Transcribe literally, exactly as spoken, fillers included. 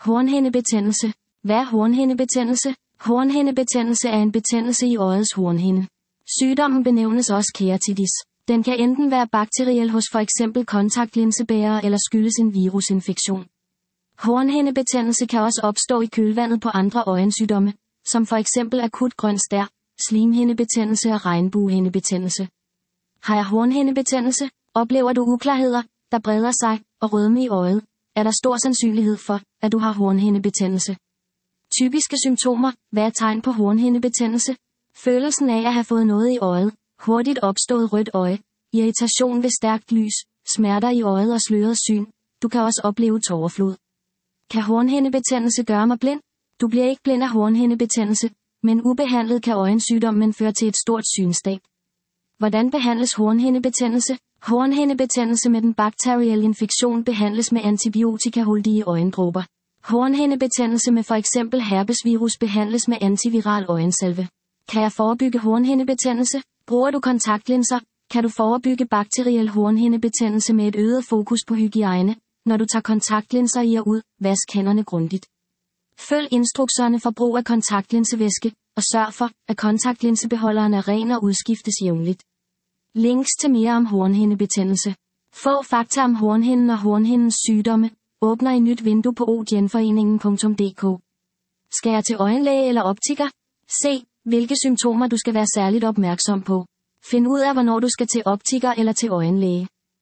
Hornhindebetændelse. Hvad er hornhindebetændelse? Hornhindebetændelse er en betændelse i øjets hornhinde. Sygdommen benævnes også keratitis. Den kan enten være bakteriel hos for eksempel kontaktlinsebærere eller skyldes en virusinfektion. Hornhindebetændelse kan også opstå i kølvandet på andre øjensygdomme, som for eksempel akut grøn stær, slimhindebetændelse og regnbuehindebetændelse. Har jeg hornhindebetændelse? Oplever du uklarheder, der breder sig, og rødme i øjet, er der stor sandsynlighed for, at du har hornhindebetændelse. Typiske symptomer. Hvad er tegn på hornhindebetændelse? Følelsen af at have fået noget i øjet, hurtigt opstået rødt øje, irritation ved stærkt lys, smerter i øjet og sløret syn. Du kan også opleve tårerflod. Kan hornhindebetændelse gøre mig blind? Du bliver ikke blind af hornhindebetændelse, men ubehandlet kan øjensygdommen føre til et stort synstab. Hvordan behandles hornhindebetændelse? Hornhindebetændelse med den bakterielle infektion behandles med antibiotikaholdige øjendråber. Hornhindebetændelse med for eksempel herpesvirus behandles med antiviral øjensalve. Kan jeg forebygge hornhindebetændelse? Bruger du kontaktlinser? Kan du forebygge bakteriel hornhindebetændelse med et øget fokus på hygiejne, når du tager kontaktlinser i og ud? Vask hænderne grundigt. Følg instrukserne for brug af kontaktlinsevæske, og sørg for, at kontaktlinsebeholderen er ren og udskiftes jævnligt. Links til mere om hornhindebetændelse. Få fakta om hornhinden og hornhindens sygdomme. Åbner et nyt vindue på ogenforeningen punktum d k. Skal jeg til øjenlæge eller optiker? Se, hvilke symptomer du skal være særligt opmærksom på. Find ud af, hvornår du skal til optiker eller til øjenlæge.